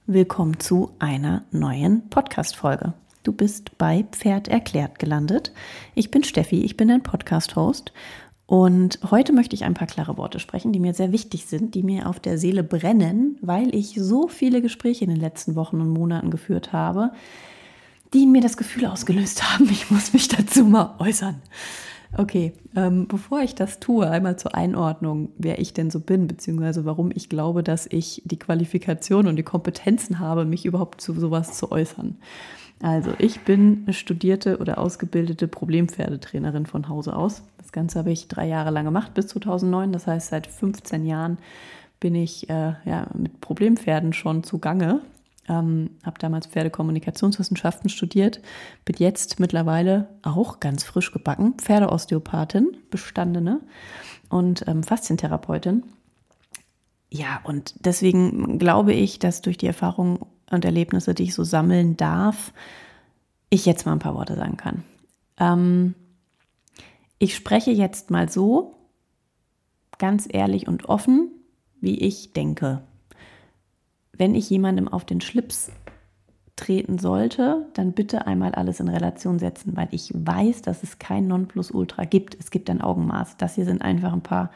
Willkommen zu einer neuen Podcast-Folge. Du bist bei Pferd erklärt gelandet. Ich bin Steffi, ich bin dein Podcast-Host und heute möchte ich ein paar klare Worte sprechen, die mir sehr wichtig sind, die mir auf der Seele brennen, weil ich so viele Gespräche in den letzten Wochen und Monaten geführt habe, die in mir das Gefühl ausgelöst haben, ich muss mich dazu mal äußern. Okay, bevor ich das tue, einmal zur Einordnung, wer ich denn so bin, beziehungsweise warum ich glaube, dass ich die Qualifikation und die Kompetenzen habe, mich überhaupt zu sowas zu äußern. Also ich bin eine studierte oder ausgebildete Problempferdetrainerin von Hause aus. Das Ganze habe ich 3 Jahre lang gemacht, bis 2009. Das heißt, seit 15 Jahren bin ich mit Problempferden schon zugange. Habe damals Pferdekommunikationswissenschaften studiert, bin jetzt mittlerweile auch ganz frisch gebacken, Pferdeosteopathin, bestandene und Faszientherapeutin. Ja, und deswegen glaube ich, dass durch die Erfahrungen und Erlebnisse, die ich so sammeln darf, ich jetzt mal ein paar Worte sagen kann. Ich spreche jetzt mal so, ganz ehrlich und offen, wie ich denke. Wenn ich jemandem auf den Schlips treten sollte, dann bitte einmal alles in Relation setzen, weil ich weiß, dass es kein Nonplusultra gibt. Es gibt ein Augenmaß. Das hier sind einfach ein paar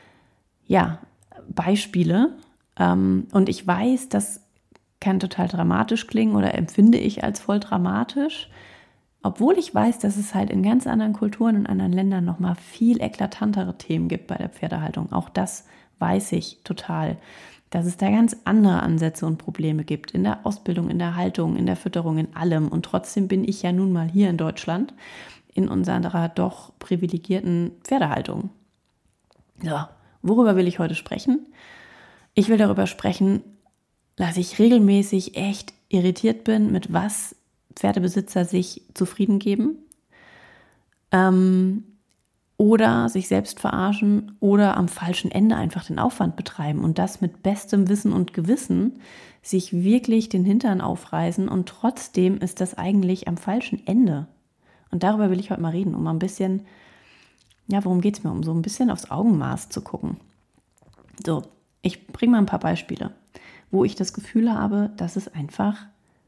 Beispiele. Und ich weiß, das kann total dramatisch klingen oder empfinde ich als voll dramatisch, obwohl ich weiß, dass es halt in ganz anderen Kulturen und anderen Ländern nochmal viel eklatantere Themen gibt bei der Pferdehaltung. Auch das weiß ich total. Dass es da ganz andere Ansätze und Probleme gibt, in der Ausbildung, in der Haltung, in der Fütterung, in allem. Und trotzdem bin ich ja nun mal hier in Deutschland in unserer doch privilegierten Pferdehaltung. So, worüber will ich heute sprechen? Ich will darüber sprechen, dass ich regelmäßig echt irritiert bin, mit was Pferdebesitzer sich zufrieden geben. Oder sich selbst verarschen oder am falschen Ende einfach den Aufwand betreiben und das mit bestem Wissen und Gewissen sich wirklich den Hintern aufreißen und trotzdem ist das eigentlich am falschen Ende. Und darüber will ich heute mal reden, um mal ein bisschen, worum geht es mir? Um so ein bisschen aufs Augenmaß zu gucken. So, ich bringe mal ein paar Beispiele, wo ich das Gefühl habe, dass es einfach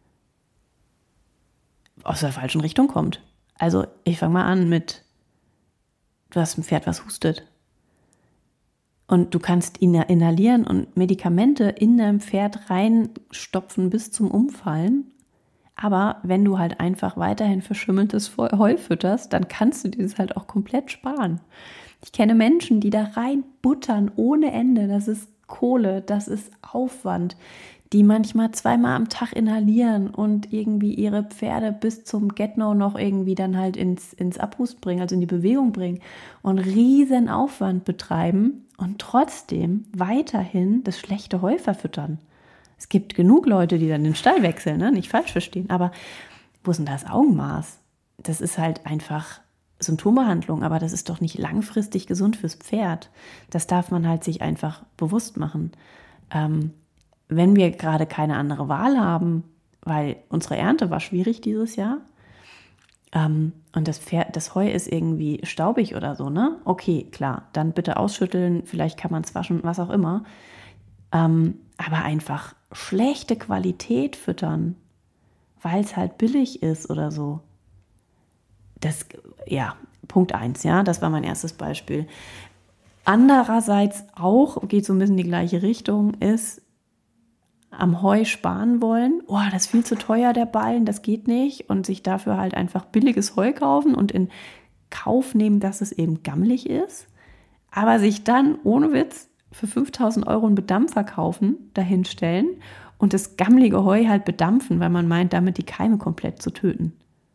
aus der falschen Richtung kommt. Also ich fange mal an mit: Du hast ein Pferd, was hustet. Und du kannst inhalieren und Medikamente in dein Pferd reinstopfen bis zum Umfallen. Aber wenn du halt einfach weiterhin verschimmeltes Heu fütterst, dann kannst du dieses halt auch komplett sparen. Ich kenne Menschen, die da reinbuttern ohne Ende. Das ist Kohle, das ist Aufwand, die manchmal 2-mal am Tag inhalieren und irgendwie ihre Pferde bis zum Get-No noch irgendwie dann halt ins Abhust bringen, also in die Bewegung bringen und riesen Aufwand betreiben und trotzdem weiterhin das schlechte Heu verfüttern. Es gibt genug Leute, die dann den Stall wechseln, ne? Nicht falsch verstehen, aber wo ist denn das Augenmaß? Das ist halt einfach Symptombehandlung, aber das ist doch nicht langfristig gesund fürs Pferd. Das darf man halt sich einfach bewusst machen. Wenn wir gerade keine andere Wahl haben, weil unsere Ernte war schwierig dieses Jahr und das Heu ist irgendwie staubig oder so, ne? Okay, klar, dann bitte ausschütteln, vielleicht kann man es waschen, was auch immer. Aber einfach schlechte Qualität füttern, weil es halt billig ist oder so. Das, Punkt 1, das war mein erstes Beispiel. Andererseits auch, geht so ein bisschen in die gleiche Richtung, ist am Heu sparen wollen, das ist viel zu teuer, der Ballen, das geht nicht und sich dafür halt einfach billiges Heu kaufen und in Kauf nehmen, dass es eben gammelig ist, aber sich dann ohne Witz für 5.000 € einen Bedampfer kaufen, dahinstellen und das gammelige Heu halt bedampfen, weil man meint, damit die Keime komplett zu töten.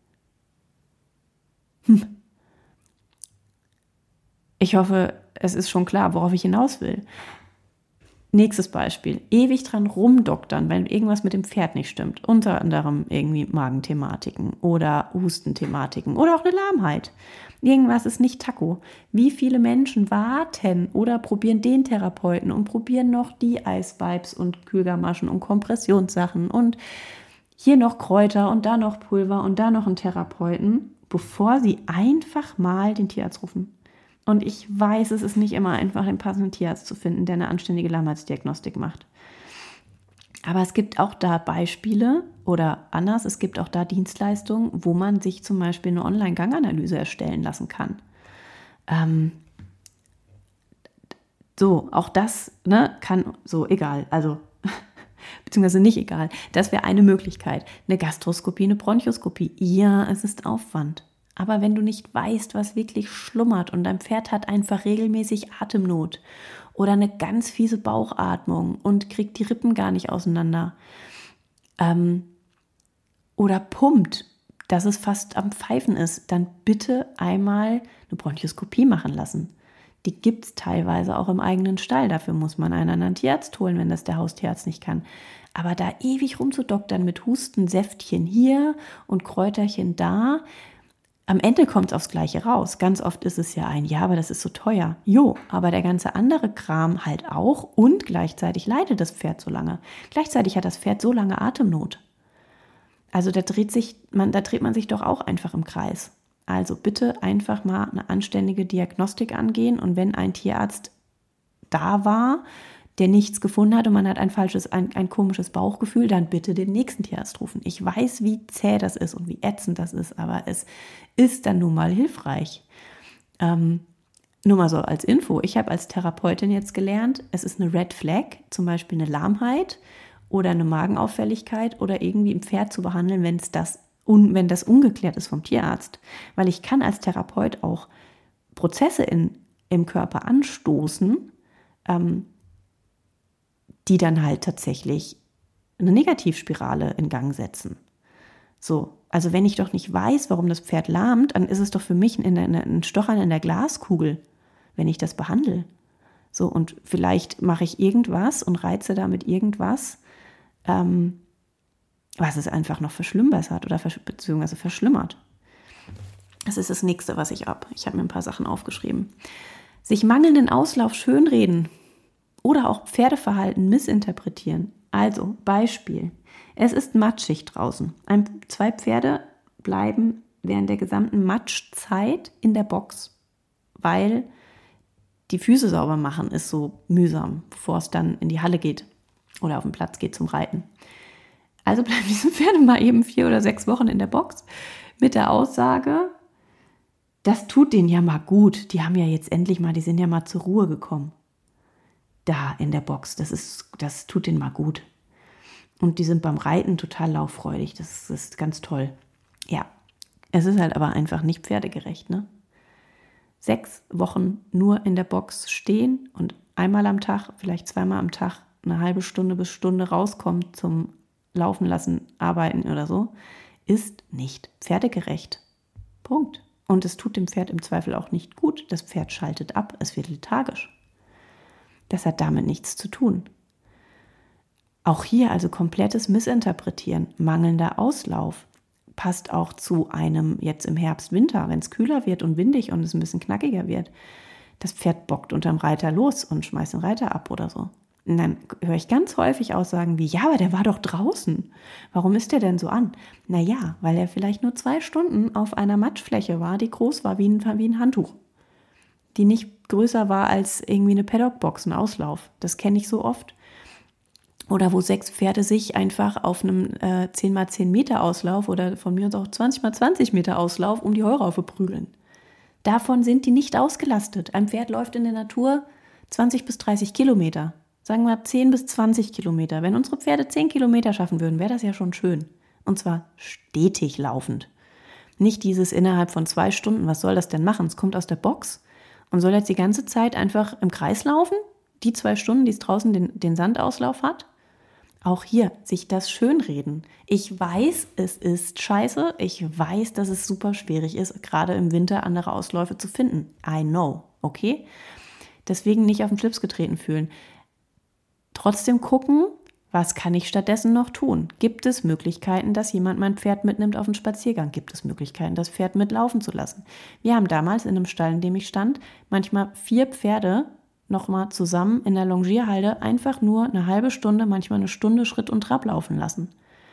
Ich hoffe, es ist schon klar, worauf ich hinaus will. Nächstes Beispiel, ewig dran rumdoktern, wenn irgendwas mit dem Pferd nicht stimmt. Unter anderem irgendwie Magenthematiken oder Hustenthematiken oder auch eine Lahmheit. Irgendwas ist nicht Taco. Wie viele Menschen warten oder probieren den Therapeuten und probieren noch die Eisvibes und Kühlgamaschen und Kompressionssachen und hier noch Kräuter und da noch Pulver und da noch einen Therapeuten, bevor sie einfach mal den Tierarzt rufen. Und ich weiß, es ist nicht immer einfach, den passenden Tierarzt zu finden, der eine anständige Lahmheitsdiagnostik macht. Aber es gibt auch da Beispiele oder anders, es gibt auch da Dienstleistungen, wo man sich zum Beispiel eine Online-Ganganalyse erstellen lassen kann. So, auch das kann so egal, also beziehungsweise nicht egal. Das wäre eine Möglichkeit. Eine Gastroskopie, eine Bronchoskopie. Ja, es ist Aufwand. Aber wenn du nicht weißt, was wirklich schlummert und dein Pferd hat einfach regelmäßig Atemnot oder eine ganz fiese Bauchatmung und kriegt die Rippen gar nicht auseinander oder pumpt, dass es fast am Pfeifen ist, dann bitte einmal eine Bronchoskopie machen lassen. Die gibt es teilweise auch im eigenen Stall. Dafür muss man einen anderen Tierarzt holen, wenn das der Haustierarzt nicht kann. Aber da ewig rumzudoktern mit Hustensäftchen hier und Kräuterchen da, am Ende kommt es aufs Gleiche raus. Ganz oft ist es ja ja, aber das ist so teuer. Jo, aber der ganze andere Kram halt auch und gleichzeitig leidet das Pferd so lange. Gleichzeitig hat das Pferd so lange Atemnot. Also da dreht man sich doch auch einfach im Kreis. Also bitte einfach mal eine anständige Diagnostik angehen und wenn ein Tierarzt da war, der nichts gefunden hat und man hat ein komisches Bauchgefühl, dann bitte den nächsten Tierarzt rufen. Ich weiß, wie zäh das ist und wie ätzend das ist, aber es ist dann nun mal hilfreich. Nur mal so als Info, ich habe als Therapeutin jetzt gelernt, es ist eine Red Flag, zum Beispiel eine Lahmheit oder eine Magenauffälligkeit oder irgendwie im Pferd zu behandeln, wenn das ungeklärt ist vom Tierarzt. Weil ich kann als Therapeut auch Prozesse im Körper anstoßen, die dann halt tatsächlich eine Negativspirale in Gang setzen. So, also wenn ich doch nicht weiß, warum das Pferd lahmt, dann ist es doch für mich ein Stochern in der Glaskugel, wenn ich das behandle. So, und vielleicht mache ich irgendwas und reize damit irgendwas, was es einfach noch verschlimmbessert oder beziehungsweise verschlimmert. Das ist das Nächste, was ich habe. Ich habe mir ein paar Sachen aufgeschrieben. Sich mangelnden Auslauf schönreden oder auch Pferdeverhalten missinterpretieren. Also, Beispiel. Es ist matschig draußen. 2 Pferde bleiben während der gesamten Matschzeit in der Box, weil die Füße sauber machen ist so mühsam, bevor es dann in die Halle geht oder auf den Platz geht zum Reiten. Also bleiben diese Pferde mal eben 4 oder 6 Wochen in der Box mit der Aussage, das tut denen ja mal gut. Die sind ja mal zur Ruhe gekommen. Da in der Box, das tut denen mal gut. Und die sind beim Reiten total lauffreudig. Das ist ganz toll. Ja, es ist halt aber einfach nicht pferdegerecht, ne? 6 Wochen nur in der Box stehen und einmal am Tag, vielleicht 2-mal am Tag, eine halbe Stunde bis Stunde rauskommt zum Laufen lassen, arbeiten oder so, ist nicht pferdegerecht. Punkt. Und es tut dem Pferd im Zweifel auch nicht gut. Das Pferd schaltet ab, es wird lethargisch. Das hat damit nichts zu tun. Auch hier also komplettes Missinterpretieren, mangelnder Auslauf passt auch zu einem jetzt im Herbst, Winter, wenn es kühler wird und windig und es ein bisschen knackiger wird. Das Pferd bockt unterm Reiter los und schmeißt den Reiter ab oder so. Und dann höre ich ganz häufig Aussagen wie, ja, aber der war doch draußen. Warum ist der denn so an? Naja, weil er vielleicht nur 2 Stunden auf einer Matschfläche war, die groß war wie ein Handtuch. Die nicht größer war als irgendwie eine Paddockbox, ein Auslauf. Das kenne ich so oft. Oder wo 6 Pferde sich einfach auf einem 10x10 Meter Auslauf oder von mir aus auch 20x20 Meter Auslauf um die Heuraufe prügeln. Davon sind die nicht ausgelastet. Ein Pferd läuft in der Natur 20 bis 30 Kilometer. Sagen wir 10 bis 20 Kilometer. Wenn unsere Pferde 10 Kilometer schaffen würden, wäre das ja schon schön. Und zwar stetig laufend. Nicht dieses innerhalb von 2 Stunden. Was soll das denn machen? Es kommt aus der Box und soll jetzt die ganze Zeit einfach im Kreis laufen? Die 2 Stunden, die es draußen den Sandauslauf hat? Auch hier, sich das schönreden. Ich weiß, es ist scheiße. Ich weiß, dass es super schwierig ist, gerade im Winter andere Ausläufe zu finden. I know, okay? Deswegen nicht auf den Schlips getreten fühlen. Trotzdem gucken, was kann ich stattdessen noch tun? Gibt es Möglichkeiten, dass jemand mein Pferd mitnimmt auf einen Spaziergang? Gibt es Möglichkeiten, das Pferd mitlaufen zu lassen? Wir haben damals in einem Stall, in dem ich stand, manchmal 4 Pferde nochmal zusammen in der Longierhalde einfach nur eine halbe Stunde, manchmal eine Stunde Schritt und Trab laufen lassen.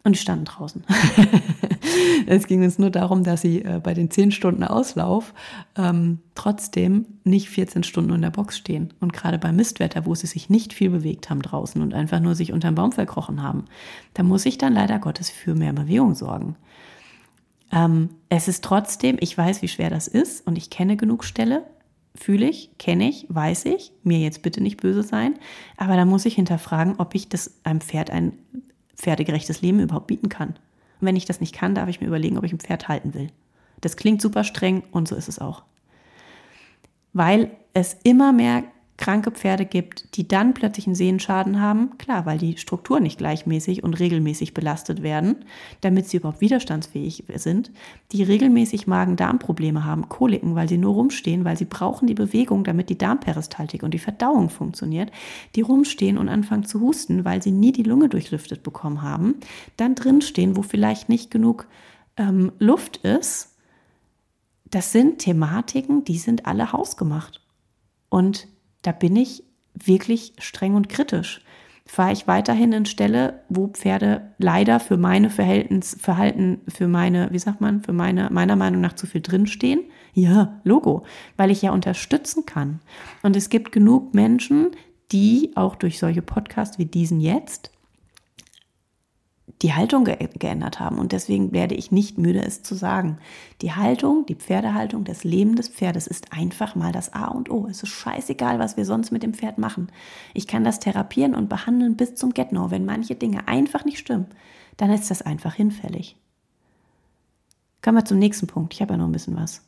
Und die standen draußen. Es ging uns nur darum, dass sie bei den 10 Stunden Auslauf trotzdem nicht 14 Stunden in der Box stehen. Und gerade beim Mistwetter, wo sie sich nicht viel bewegt haben draußen und einfach nur sich unterm Baum verkrochen haben, da muss ich dann leider Gottes für mehr Bewegung sorgen. Es ist trotzdem, ich weiß, wie schwer das ist und ich kenne genug Ställe, fühle ich, kenne ich, weiß ich, mir jetzt bitte nicht böse sein, aber da muss ich hinterfragen, ob ich das einem Pferd ein pferdegerechtes Leben überhaupt bieten kann. Und wenn ich das nicht kann, darf ich mir überlegen, ob ich ein Pferd halten will. Das klingt super streng und so ist es auch. Weil es immer mehr kranke Pferde gibt, die dann plötzlich einen Sehnenschaden haben, klar, weil die Strukturen nicht gleichmäßig und regelmäßig belastet werden, damit sie überhaupt widerstandsfähig sind, die regelmäßig Magen-Darm-Probleme haben, Koliken, weil sie nur rumstehen, weil sie brauchen die Bewegung, damit die Darmperistaltik und die Verdauung funktioniert, die rumstehen und anfangen zu husten, weil sie nie die Lunge durchlüftet bekommen haben, dann drinstehen, wo vielleicht nicht genug Luft ist. Das sind Thematiken, die sind alle hausgemacht. Und da bin ich wirklich streng und kritisch. Fahre ich weiterhin in Ställe, wo Pferde leider für meine Verhalten, für meine, meiner Meinung nach zu viel drinstehen? Ja, Logo, weil ich ja unterstützen kann. Und es gibt genug Menschen, die auch durch solche Podcasts wie diesen jetzt die Haltung geändert haben. Und deswegen werde ich nicht müde, es zu sagen. Die Haltung, die Pferdehaltung, das Leben des Pferdes ist einfach mal das A und O. Es ist scheißegal, was wir sonst mit dem Pferd machen. Ich kann das therapieren und behandeln bis zum Get-No. Wenn manche Dinge einfach nicht stimmen, dann ist das einfach hinfällig. Kommen wir zum nächsten Punkt. Ich habe ja noch ein bisschen was.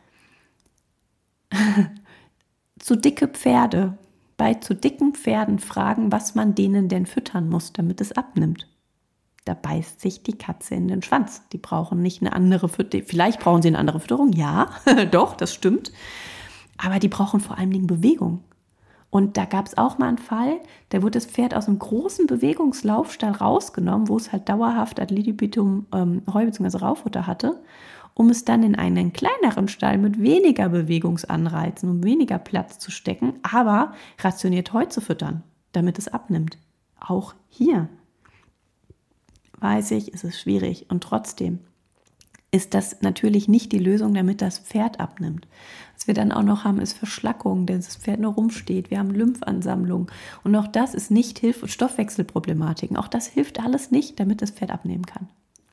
Zu dicke Pferde. Bei zu dicken Pferden fragen, was man denen denn füttern muss, damit es abnimmt. Da beißt sich die Katze in den Schwanz. Die brauchen nicht eine andere Fütterung. Vielleicht brauchen sie eine andere Fütterung. Ja, doch, das stimmt. Aber die brauchen vor allen Dingen Bewegung. Und da gab es auch mal einen Fall, da wurde das Pferd aus einem großen Bewegungslaufstall rausgenommen, wo es halt dauerhaft ad libitum Heu bzw. Raufutter hatte, um es dann in einen kleineren Stall mit weniger Bewegungsanreizen und weniger Platz zu stecken, aber rationiert Heu zu füttern, damit es abnimmt. Auch hier weiß ich, ist es schwierig und trotzdem ist das natürlich nicht die Lösung, damit das Pferd abnimmt. Was wir dann auch noch haben, ist Verschlackung, denn das Pferd nur rumsteht. Wir haben Lymphansammlung und auch das ist nicht Hilfe und Stoffwechselproblematiken. Auch das hilft alles nicht, damit das Pferd abnehmen kann.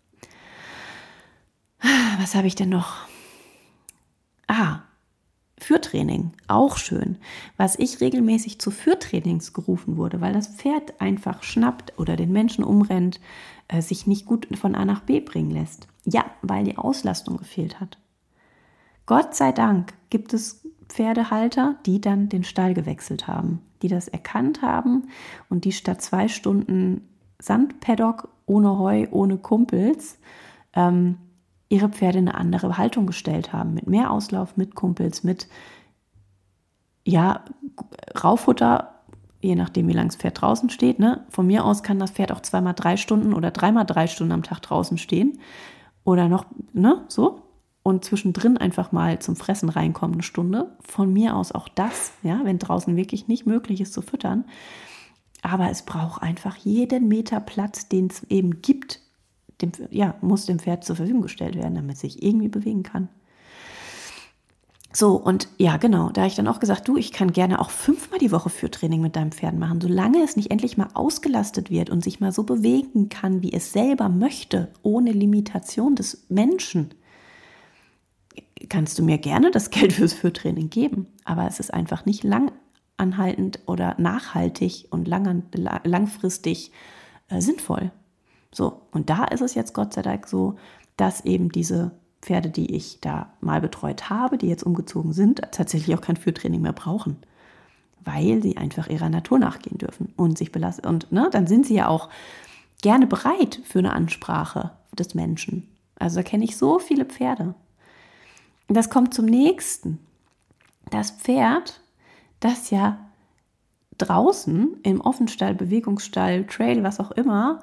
Was habe ich denn noch? Führtraining, auch schön. Was ich regelmäßig zu Führtrainings gerufen wurde, weil das Pferd einfach schnappt oder den Menschen umrennt, sich nicht gut von A nach B bringen lässt. Ja, weil die Auslastung gefehlt hat. Gott sei Dank gibt es Pferdehalter, die dann den Stall gewechselt haben, die das erkannt haben und die statt 2 Stunden Sandpaddock ohne Heu, ohne Kumpels, ihre Pferde in eine andere Haltung gestellt haben, mit mehr Auslauf, mit Kumpels, mit Raufutter, je nachdem wie lange das Pferd draußen steht. Ne? Von mir aus kann das Pferd auch 2x3 Stunden oder 3x3 Stunden am Tag draußen stehen oder noch, so. Und zwischendrin einfach mal zum Fressen reinkommen 1 Stunde. Von mir aus auch das, ja, wenn draußen wirklich nicht möglich ist zu füttern. Aber es braucht einfach jeden Meter Platz, den es eben gibt, muss dem Pferd zur Verfügung gestellt werden, damit es sich irgendwie bewegen kann. So, und ja, genau, da habe ich dann auch gesagt, ich kann gerne auch 5-mal die Woche Führtraining mit deinem Pferd machen, solange es nicht endlich mal ausgelastet wird und sich mal so bewegen kann, wie es selber möchte, ohne Limitation des Menschen. Kannst du mir gerne das Geld fürs Führtraining geben, aber es ist einfach nicht langanhaltend oder nachhaltig und langfristig sinnvoll. So, und da ist es jetzt Gott sei Dank so, dass eben diese Pferde, die ich da mal betreut habe, die jetzt umgezogen sind, tatsächlich auch kein Führtraining mehr brauchen, weil sie einfach ihrer Natur nachgehen dürfen und sich belasten. Und dann sind sie ja auch gerne bereit für eine Ansprache des Menschen. Also da kenne ich so viele Pferde. Und das kommt zum nächsten. Das Pferd, das ja draußen im Offenstall, Bewegungsstall, Trail, was auch immer,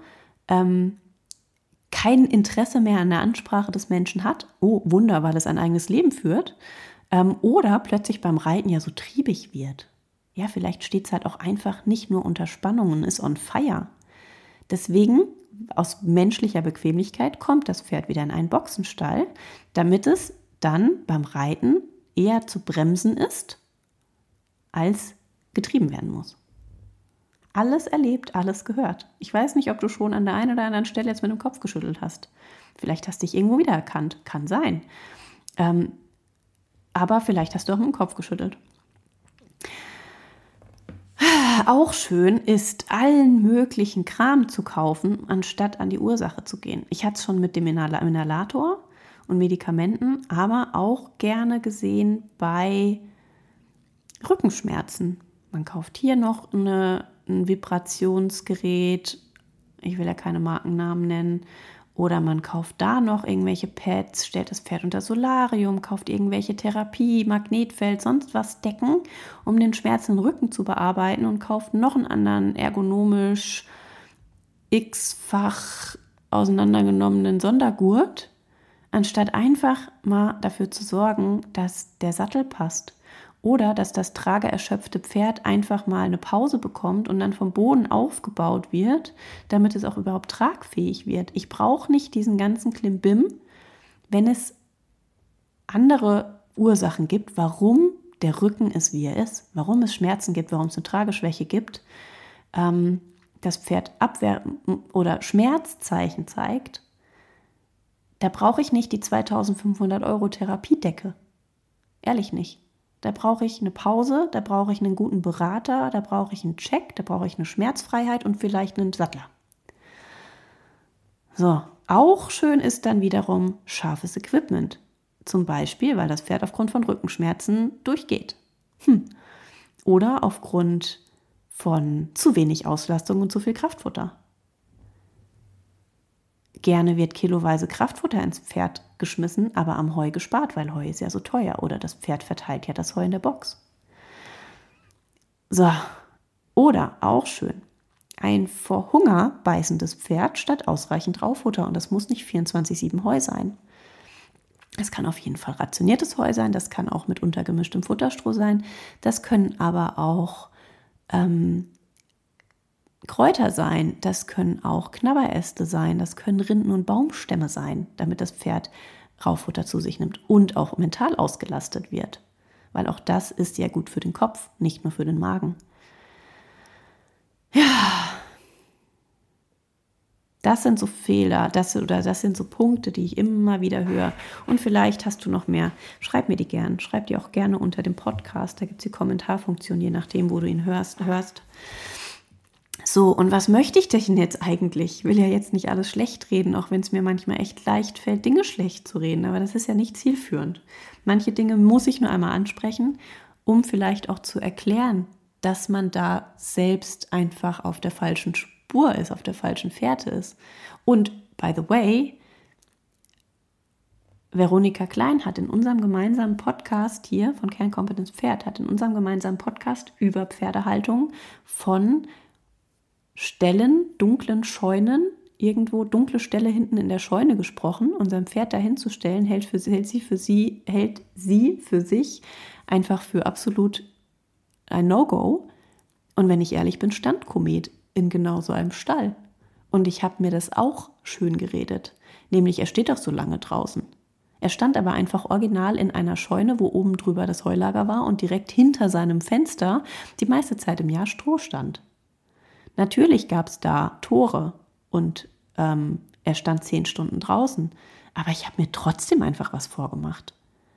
kein Interesse mehr an der Ansprache des Menschen hat, oh Wunder, weil es ein eigenes Leben führt, oder plötzlich beim Reiten ja so triebig wird. Ja, vielleicht steht es halt auch einfach nicht nur unter Spannung und ist on fire. Deswegen aus menschlicher Bequemlichkeit kommt das Pferd wieder in einen Boxenstall, damit es dann beim Reiten eher zu bremsen ist, als getrieben werden muss. Alles erlebt, alles gehört. Ich weiß nicht, ob du schon an der einen oder anderen Stelle jetzt mit dem Kopf geschüttelt hast. Vielleicht hast du dich irgendwo wiedererkannt. Kann sein. Aber vielleicht hast du auch mit dem Kopf geschüttelt. Auch schön ist, allen möglichen Kram zu kaufen, anstatt an die Ursache zu gehen. Ich hatte es schon mit dem Inhalator und Medikamenten, aber auch gerne gesehen bei Rückenschmerzen. Man kauft hier noch ein Vibrationsgerät, ich will ja keine Markennamen nennen, oder man kauft da noch irgendwelche Pads, stellt das Pferd unter Solarium, kauft irgendwelche Therapie, Magnetfeld, sonst was Decken, um den Schmerz im Rücken zu bearbeiten und kauft noch einen anderen ergonomisch x-fach auseinandergenommenen Sondergurt, anstatt einfach mal dafür zu sorgen, dass der Sattel passt. Oder dass das trageerschöpfte Pferd einfach mal eine Pause bekommt und dann vom Boden aufgebaut wird, damit es auch überhaupt tragfähig wird. Ich brauche nicht diesen ganzen Klimbim, wenn es andere Ursachen gibt, warum der Rücken ist, wie er ist, warum es Schmerzen gibt, warum es eine Trageschwäche gibt, das Pferd Abwehr- oder Schmerzzeichen zeigt. Da brauche ich nicht die 2.500 € Therapiedecke. Ehrlich nicht. Da brauche ich eine Pause, da brauche ich einen guten Berater, da brauche ich einen Check, da brauche ich eine Schmerzfreiheit und vielleicht einen Sattler. So, auch schön ist dann wiederum scharfes Equipment. Zum Beispiel, weil das Pferd aufgrund von Rückenschmerzen durchgeht. Oder aufgrund von zu wenig Auslastung und zu viel Kraftfutter. Gerne wird kiloweise Kraftfutter ins Pferd geschmissen, aber am Heu gespart, weil Heu ist ja so teuer. Oder das Pferd verteilt ja das Heu in der Box. So, oder auch schön, ein vor Hunger beißendes Pferd statt ausreichend Raufutter. Und das muss nicht 24/7 Heu sein. Es kann auf jeden Fall rationiertes Heu sein, das kann auch mit untergemischtem Futterstroh sein. Das können aber auch Kräuter sein, das können auch Knabberäste sein, das können Rinden- und Baumstämme sein, damit das Pferd Raufutter zu sich nimmt und auch mental ausgelastet wird. Weil auch das ist ja gut für den Kopf, nicht nur für den Magen. Ja, das sind so Fehler, das sind so Punkte, die ich immer wieder höre. Und vielleicht hast du noch mehr. Schreib mir die gern. Schreib die auch gerne unter dem Podcast. Da gibt es die Kommentarfunktion, je nachdem, wo du ihn hörst. So, und was möchte ich denn jetzt eigentlich? Ich will ja jetzt nicht alles schlecht reden, auch wenn es mir manchmal echt leicht fällt, Dinge schlecht zu reden. Aber das ist ja nicht zielführend. Manche Dinge muss ich nur einmal ansprechen, um vielleicht auch zu erklären, dass man da selbst einfach auf der falschen Spur ist, auf der falschen Fährte ist. Und, by the way, Veronika Klein hat in unserem gemeinsamen Podcast hier von Kernkompetenz Pferd, hat in unserem gemeinsamen Podcast über Pferdehaltung von Stellen, dunklen Scheunen, irgendwo dunkle Stelle hinten in der Scheune gesprochen und sein Pferd dahin zu stellen, hält sie für sich einfach für absolut ein No-Go. Und wenn ich ehrlich bin, stand Komet in genau so einem Stall. Und ich habe mir das auch schön geredet. Nämlich, er steht doch so lange draußen. Er stand aber einfach original in einer Scheune, wo oben drüber das Heulager war und direkt hinter seinem Fenster die meiste Zeit im Jahr Stroh stand. Natürlich gab es da Tore und er stand 10 Stunden draußen, aber ich habe mir trotzdem einfach was vorgemacht.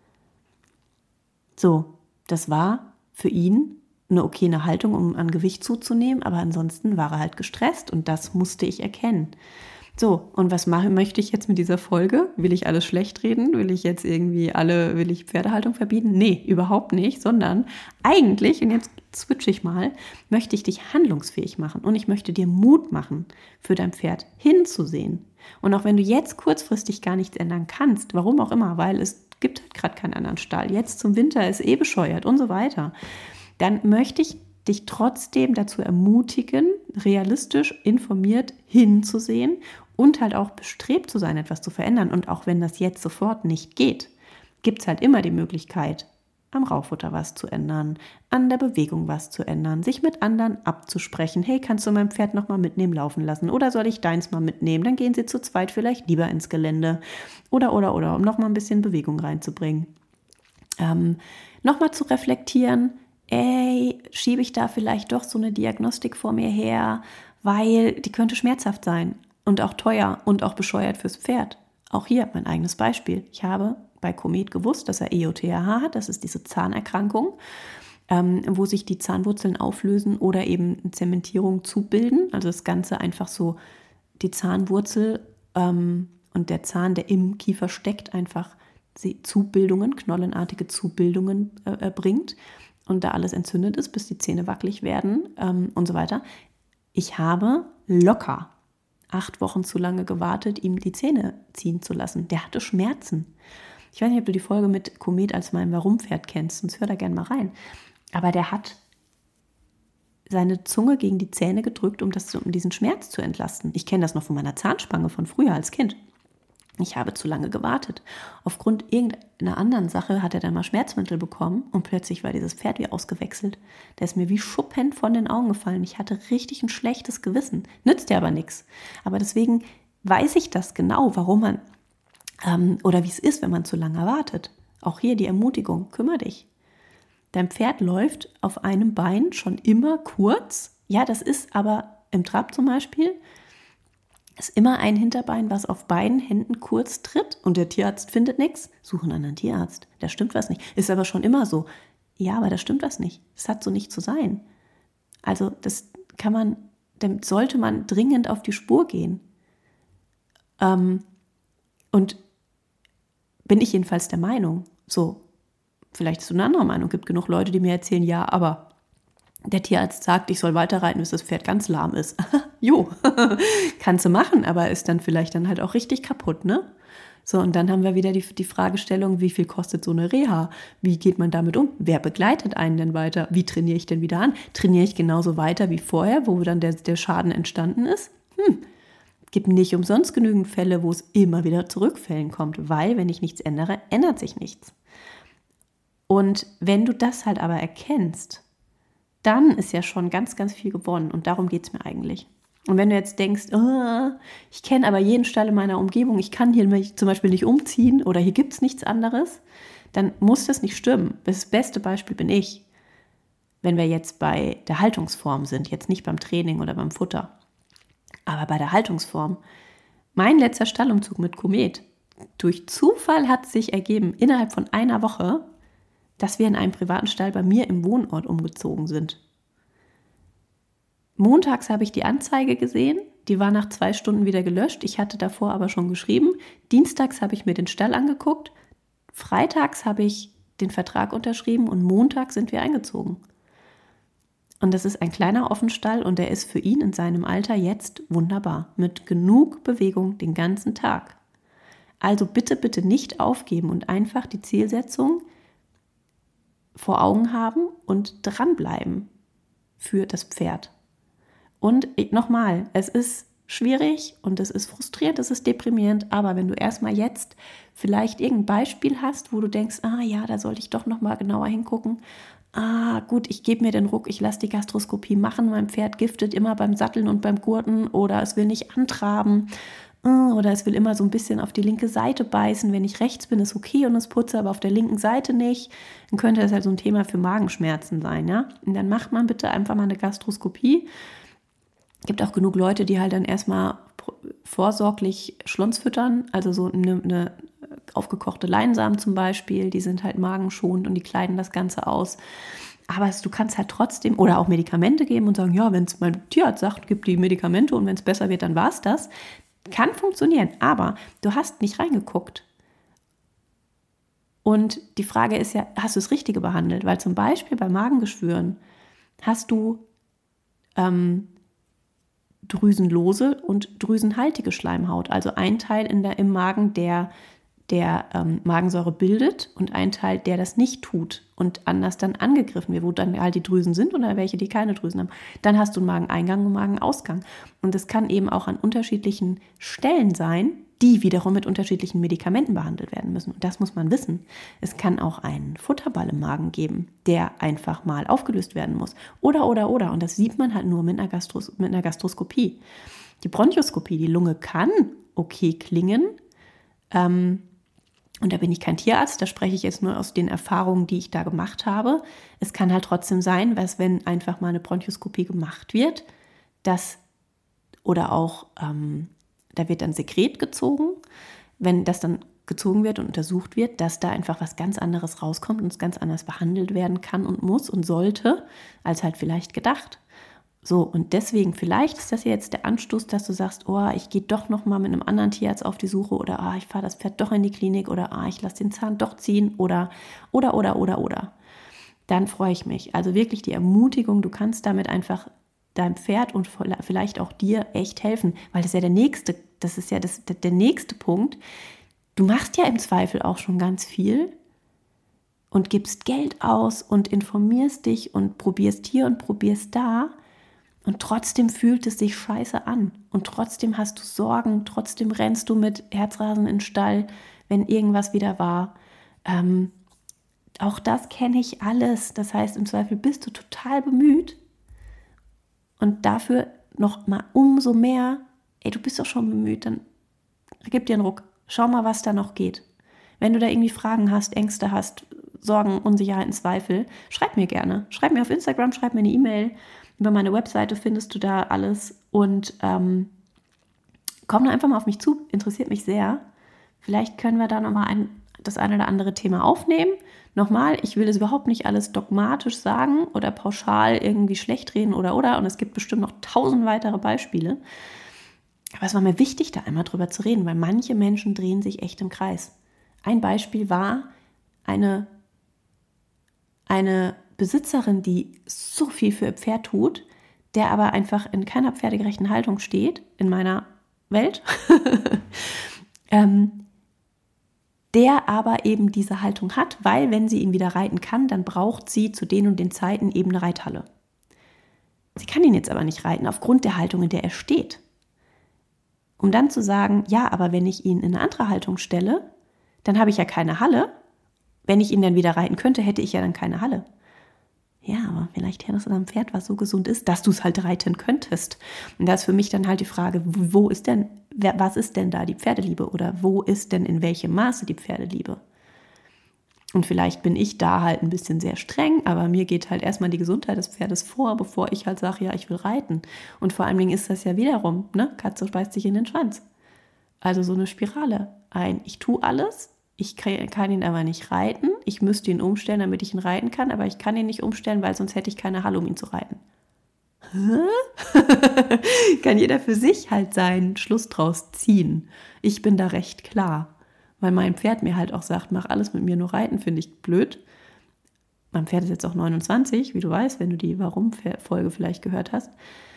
So, das war für ihn eine okaye Haltung, um an Gewicht zuzunehmen, aber ansonsten war er halt gestresst und das musste ich erkennen. So, und was möchte ich jetzt mit dieser Folge? Will ich alles schlecht reden? Will ich Pferdehaltung verbieten? Nee, überhaupt nicht, sondern eigentlich, und jetzt switche ich mal, möchte ich dich handlungsfähig machen und ich möchte dir Mut machen, für dein Pferd hinzusehen. Und auch wenn du jetzt kurzfristig gar nichts ändern kannst, warum auch immer, weil es gibt halt gerade keinen anderen Stall, jetzt zum Winter ist bescheuert und so weiter, dann möchte ich dich trotzdem dazu ermutigen, realistisch informiert hinzusehen und halt auch bestrebt zu sein, etwas zu verändern. Und auch wenn das jetzt sofort nicht geht, gibt es halt immer die Möglichkeit, am Raufutter was zu ändern, an der Bewegung was zu ändern, sich mit anderen abzusprechen. Hey, kannst du mein Pferd nochmal mitnehmen, laufen lassen? Oder soll ich deins mal mitnehmen? Dann gehen sie zu zweit vielleicht lieber ins Gelände. Oder, um nochmal ein bisschen Bewegung reinzubringen. Nochmal zu reflektieren, schiebe ich da vielleicht doch so eine Diagnostik vor mir her, weil die könnte schmerzhaft sein und auch teuer und auch bescheuert fürs Pferd. Auch hier mein eigenes Beispiel. Ich habe bei Komet gewusst, dass er EOTH hat, das ist diese Zahnerkrankung, wo sich die Zahnwurzeln auflösen oder eben eine Zementierung zubilden. Also das Ganze einfach so die Zahnwurzel und der Zahn, der im Kiefer steckt, einfach Zubildungen, knollenartige Zubildungen bringt und da alles entzündet ist, bis die Zähne wackelig werden und so weiter. Ich habe locker 8 Wochen zu lange gewartet, ihm die Zähne ziehen zu lassen. Der hatte Schmerzen. Ich weiß nicht, ob du die Folge mit Komet als mein Warum-Pferd kennst, sonst hör da gerne mal rein. Aber der hat seine Zunge gegen die Zähne gedrückt, um diesen Schmerz zu entlasten. Ich kenne das noch von meiner Zahnspange von früher als Kind. Ich habe zu lange gewartet. Aufgrund irgendeiner anderen Sache hat er dann mal Schmerzmittel bekommen und plötzlich war dieses Pferd wie ausgewechselt. Der ist mir wie Schuppen von den Augen gefallen. Ich hatte richtig ein schlechtes Gewissen. Nützt ja aber nichts. Aber deswegen weiß ich das genau, warum man oder wie es ist, wenn man zu lange wartet. Auch hier die Ermutigung, kümmere dich. Dein Pferd läuft auf einem Bein schon immer kurz. Ja, das ist aber im Trab zum Beispiel, ist immer ein Hinterbein, was auf beiden Händen kurz tritt und der Tierarzt findet nichts. Such einen anderen Tierarzt. Da stimmt was nicht. Ist aber schon immer so. Ja, aber da stimmt was nicht. Das hat so nicht zu sein. Also dem sollte man dringend auf die Spur gehen. Und bin ich jedenfalls der Meinung. So, vielleicht ist es eine andere Meinung. Es gibt genug Leute, die mir erzählen, ja, aber der Tierarzt sagt, ich soll weiterreiten, bis das Pferd ganz lahm ist. Jo, kannst du machen, aber ist dann vielleicht dann halt auch richtig kaputt, ne? So, und dann haben wir wieder die Fragestellung, wie viel kostet so eine Reha? Wie geht man damit um? Wer begleitet einen denn weiter? Wie trainiere ich denn wieder an? Trainiere ich genauso weiter wie vorher, wo dann der Schaden entstanden ist? Gibt nicht umsonst genügend Fälle, wo es immer wieder zu Rückfällen kommt, weil wenn ich nichts ändere, ändert sich nichts. Und wenn du das halt aber erkennst, dann ist ja schon ganz, ganz viel gewonnen und darum geht es mir eigentlich. Und wenn du jetzt denkst, ich kenne aber jeden Stall in meiner Umgebung, ich kann hier mich zum Beispiel nicht umziehen oder hier gibt es nichts anderes, dann muss das nicht stimmen. Das beste Beispiel bin ich, wenn wir jetzt bei der Haltungsform sind, jetzt nicht beim Training oder beim Futter. Aber bei der Haltungsform, mein letzter Stallumzug mit Komet, durch Zufall hat sich ergeben, innerhalb von einer Woche, dass wir in einem privaten Stall bei mir im Wohnort umgezogen sind. Montags habe ich die Anzeige gesehen, die war nach 2 Stunden wieder gelöscht, ich hatte davor aber schon geschrieben. Dienstags habe ich mir den Stall angeguckt, freitags habe ich den Vertrag unterschrieben und Montag sind wir eingezogen. Und das ist ein kleiner Offenstall und der ist für ihn in seinem Alter jetzt wunderbar, mit genug Bewegung den ganzen Tag. Also bitte, bitte nicht aufgeben und einfach die Zielsetzung vor Augen haben und dranbleiben für das Pferd. Und nochmal, es ist schwierig und es ist frustrierend, es ist deprimierend, aber wenn du erstmal jetzt vielleicht irgendein Beispiel hast, wo du denkst, ja, da sollte ich doch nochmal genauer hingucken, gut, ich gebe mir den Ruck, ich lasse die Gastroskopie machen, mein Pferd giftet immer beim Satteln und beim Gurten oder es will nicht antraben oder es will immer so ein bisschen auf die linke Seite beißen, wenn ich rechts bin, ist okay und es putze, aber auf der linken Seite nicht, dann könnte das halt so ein Thema für Magenschmerzen sein, ja, und dann macht man bitte einfach mal eine Gastroskopie. Es gibt auch genug Leute, die halt dann erstmal vorsorglich Schlons füttern, also so eine aufgekochte Leinsamen zum Beispiel, die sind halt magenschonend und die kleiden das Ganze aus. Aber du kannst halt trotzdem, oder auch Medikamente geben und sagen, ja, wenn es mein Tierarzt sagt, gib die Medikamente und wenn es besser wird, dann war es das. Kann funktionieren, aber du hast nicht reingeguckt. Und die Frage ist ja, hast du das Richtige behandelt? Weil zum Beispiel bei Magengeschwüren hast du drüsenlose und drüsenhaltige Schleimhaut, also ein Teil im Magen, der der Magensäure bildet und ein Teil, der das nicht tut und anders dann angegriffen wird, wo dann halt die Drüsen sind oder welche, die keine Drüsen haben. Dann hast du einen Mageneingang und Magenausgang. Und das kann eben auch an unterschiedlichen Stellen sein, die wiederum mit unterschiedlichen Medikamenten behandelt werden müssen. Und das muss man wissen. Es kann auch einen Futterball im Magen geben, der einfach mal aufgelöst werden muss. Oder. Und das sieht man halt nur mit einer Gastroskopie. Die Bronchoskopie, die Lunge kann okay klingen. Und da bin ich kein Tierarzt, da spreche ich jetzt nur aus den Erfahrungen, die ich da gemacht habe. Es kann halt trotzdem sein, dass wenn einfach mal eine Bronchoskopie gemacht wird, oder auch, da wird dann Sekret gezogen, wenn das dann gezogen wird und untersucht wird, dass da einfach was ganz anderes rauskommt und es ganz anders behandelt werden kann und muss und sollte, als halt vielleicht gedacht. So, und deswegen, vielleicht ist das ja jetzt der Anstoß, dass du sagst, oh, ich gehe doch nochmal mit einem anderen Tierarzt auf die Suche oder ich fahre das Pferd doch in die Klinik oder ich lasse den Zahn doch ziehen oder. Dann freue ich mich. Also wirklich die Ermutigung, du kannst damit einfach deinem Pferd und vielleicht auch dir echt helfen, weil das ist ja der nächste Punkt. Du machst ja im Zweifel auch schon ganz viel und gibst Geld aus und informierst dich und probierst hier und probierst da. Und trotzdem fühlt es sich scheiße an. Und trotzdem hast du Sorgen, trotzdem rennst du mit Herzrasen in den Stall, wenn irgendwas wieder war. Auch das kenne ich alles. Das heißt, im Zweifel bist du total bemüht. Und dafür noch mal umso mehr, du bist doch schon bemüht, dann gib dir einen Ruck. Schau mal, was da noch geht. Wenn du da irgendwie Fragen hast, Ängste hast, Sorgen, Unsicherheiten, Zweifel, schreib mir gerne. Schreib mir auf Instagram, schreib mir eine E-Mail. Über meine Webseite findest du da alles und komm da einfach mal auf mich zu, interessiert mich sehr. Vielleicht können wir da nochmal das eine oder andere Thema aufnehmen. Nochmal, ich will es überhaupt nicht alles dogmatisch sagen oder pauschal irgendwie schlecht reden oder. Und es gibt bestimmt noch 1000 weitere Beispiele. Aber es war mir wichtig, da einmal drüber zu reden, weil manche Menschen drehen sich echt im Kreis. Ein Beispiel war eine Besitzerin, die so viel für ihr Pferd tut, der aber einfach in keiner pferdegerechten Haltung steht, in meiner Welt, der aber eben diese Haltung hat, weil wenn sie ihn wieder reiten kann, dann braucht sie zu den und den Zeiten eben eine Reithalle. Sie kann ihn jetzt aber nicht reiten, aufgrund der Haltung, in der er steht. Um dann zu sagen, ja, aber wenn ich ihn in eine andere Haltung stelle, dann habe ich ja keine Halle. Wenn ich ihn dann wieder reiten könnte, hätte ich ja dann keine Halle. Ja, aber vielleicht hättest du dann ein Pferd, was so gesund ist, dass du es halt reiten könntest. Und da ist für mich dann halt die Frage, was ist denn da die Pferdeliebe oder wo ist denn in welchem Maße die Pferdeliebe? Und vielleicht bin ich da halt ein bisschen sehr streng, aber mir geht halt erstmal die Gesundheit des Pferdes vor, bevor ich halt sage, ja, ich will reiten. Und vor allen Dingen ist das ja wiederum, Katze beißt sich in den Schwanz. Also so eine Spirale. Ich tue alles, ich kann ihn aber nicht reiten. Ich müsste ihn umstellen, damit ich ihn reiten kann, aber ich kann ihn nicht umstellen, weil sonst hätte ich keine Halle, um ihn zu reiten. Kann jeder für sich halt seinen Schluss draus ziehen. Ich bin da recht klar, weil mein Pferd mir halt auch sagt, mach alles mit mir, nur reiten finde ich blöd. Mein Pferd ist jetzt auch 29, wie du weißt, wenn du die Warum-Folge vielleicht gehört hast.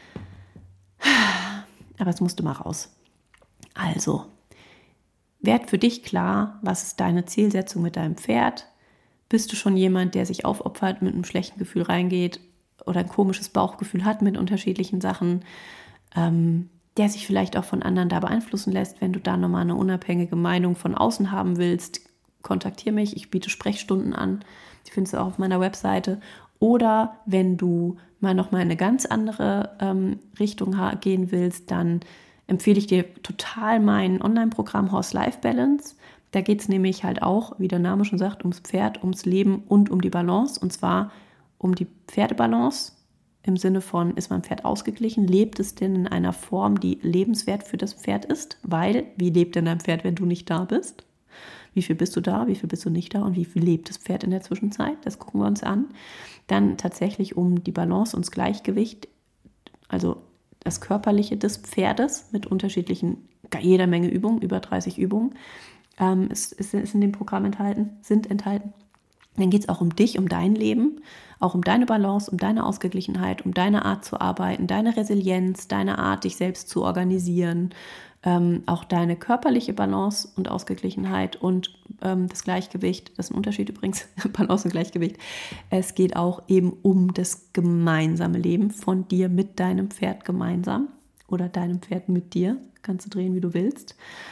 Aber es musste mal raus. Also, werd für dich klar, was ist deine Zielsetzung mit deinem Pferd? Bist du schon jemand, der sich aufopfert, mit einem schlechten Gefühl reingeht oder ein komisches Bauchgefühl hat mit unterschiedlichen Sachen, der sich vielleicht auch von anderen da beeinflussen lässt? Wenn du da nochmal eine unabhängige Meinung von außen haben willst, kontaktiere mich. Ich biete Sprechstunden an. Die findest du auch auf meiner Webseite. Oder wenn du mal nochmal in eine ganz andere Richtung gehen willst, dann empfehle ich dir total mein Online-Programm Horse Life Balance. Da geht es nämlich halt auch, wie der Name schon sagt, ums Pferd, ums Leben und um die Balance. Und zwar um die Pferdebalance im Sinne von, ist mein Pferd ausgeglichen? Lebt es denn in einer Form, die lebenswert für das Pferd ist? Weil, wie lebt denn dein Pferd, wenn du nicht da bist? Wie viel bist du da, wie viel bist du nicht da und wie viel lebt das Pferd in der Zwischenzeit? Das gucken wir uns an. Dann tatsächlich um die Balance und das Gleichgewicht, also das Körperliche des Pferdes mit unterschiedlichen, jeder Menge Übungen, über 30 Übungen, ist in dem Programm enthalten. Dann geht es auch um dich, um dein Leben, auch um deine Balance, um deine Ausgeglichenheit, um deine Art zu arbeiten, deine Resilienz, deine Art, dich selbst zu organisieren, auch deine körperliche Balance und Ausgeglichenheit und das Gleichgewicht. Das ist ein Unterschied übrigens, Balance und Gleichgewicht. Es geht auch eben um das gemeinsame Leben von dir mit deinem Pferd gemeinsam oder deinem Pferd mit dir. Kannst du drehen, wie du willst.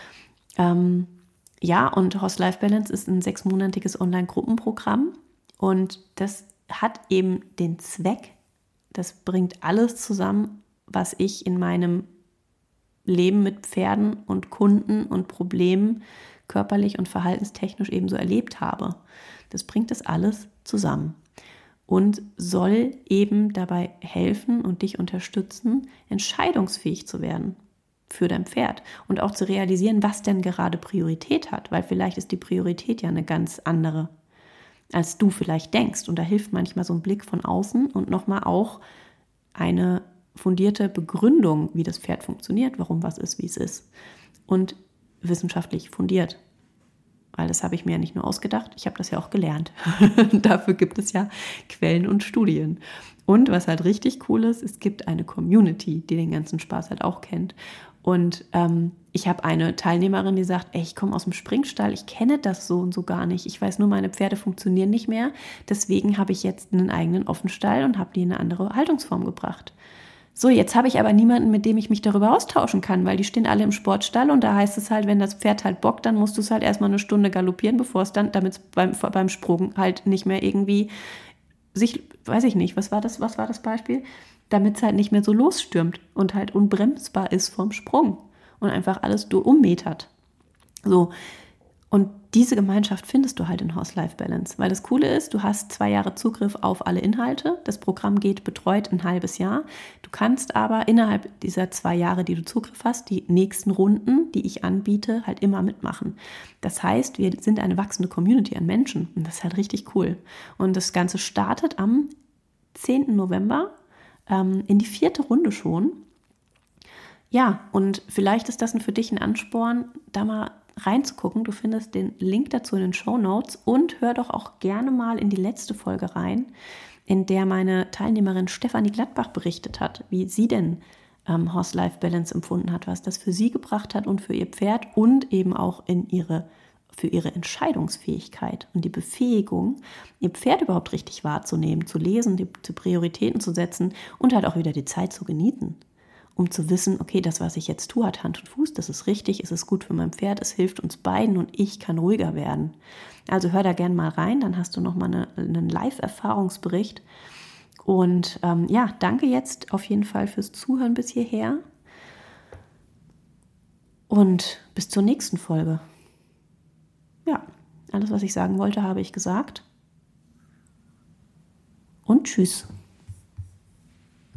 Ja, und Horse Life Balance ist ein 6-monatiges Online-Gruppenprogramm und das hat eben den Zweck, das bringt alles zusammen, was ich in meinem Leben mit Pferden und Kunden und Problemen körperlich und verhaltenstechnisch ebenso erlebt habe. Das bringt das alles zusammen und soll eben dabei helfen und dich unterstützen, entscheidungsfähig zu werden für dein Pferd und auch zu realisieren, was denn gerade Priorität hat, weil vielleicht ist die Priorität ja eine ganz andere, als du vielleicht denkst. Und da hilft manchmal so ein Blick von außen und nochmal auch eine fundierte Begründung, wie das Pferd funktioniert, warum was ist, wie es ist. Und wissenschaftlich fundiert. Weil das habe ich mir ja nicht nur ausgedacht, ich habe das ja auch gelernt. Dafür gibt es ja Quellen und Studien. Und was halt richtig cool ist, es gibt eine Community, die den ganzen Spaß halt auch kennt. Und ich habe eine Teilnehmerin, die sagt, ey, ich komme aus dem Springstall, ich kenne das so und so gar nicht. Ich weiß nur, meine Pferde funktionieren nicht mehr. Deswegen habe ich jetzt einen eigenen Offenstall und habe die in eine andere Haltungsform gebracht. So, jetzt habe ich aber niemanden, mit dem ich mich darüber austauschen kann, weil die stehen alle im Sportstall und da heißt es halt, wenn das Pferd halt bockt, dann musst du es halt erstmal eine Stunde galoppieren, bevor es dann, damit es beim Sprung halt nicht mehr irgendwie sich, weiß ich nicht, was war das Beispiel? Damit es halt nicht mehr so losstürmt und halt unbremsbar ist vom Sprung und einfach alles ummetert. So, und diese Gemeinschaft findest du halt in Horse Life Balance, weil das Coole ist, du hast 2 Jahre Zugriff auf alle Inhalte. Das Programm geht betreut ein halbes Jahr. Du kannst aber innerhalb dieser 2 Jahre, die du Zugriff hast, die nächsten Runden, die ich anbiete, halt immer mitmachen. Das heißt, wir sind eine wachsende Community an Menschen und das ist halt richtig cool. Und das Ganze startet am 10. November in die 4. Runde schon. Ja, und vielleicht ist das für dich ein Ansporn, da mal reinzugucken. Du findest den Link dazu in den Shownotes und hör doch auch gerne mal in die letzte Folge rein, in der meine Teilnehmerin Stefanie Gladbach berichtet hat, wie sie denn Horse Life Balance empfunden hat, was das für sie gebracht hat und für ihr Pferd und eben auch für ihre Entscheidungsfähigkeit und die Befähigung, ihr Pferd überhaupt richtig wahrzunehmen, zu lesen, die Prioritäten zu setzen und halt auch wieder die Zeit zu genießen. Um zu wissen, okay, das, was ich jetzt tue, hat Hand und Fuß, das ist richtig, es ist gut für mein Pferd, es hilft uns beiden und ich kann ruhiger werden. Also hör da gerne mal rein, dann hast du nochmal einen Live-Erfahrungsbericht. Und ja, danke jetzt auf jeden Fall fürs Zuhören bis hierher. Und bis zur nächsten Folge. Ja, alles, was ich sagen wollte, habe ich gesagt. Und tschüss.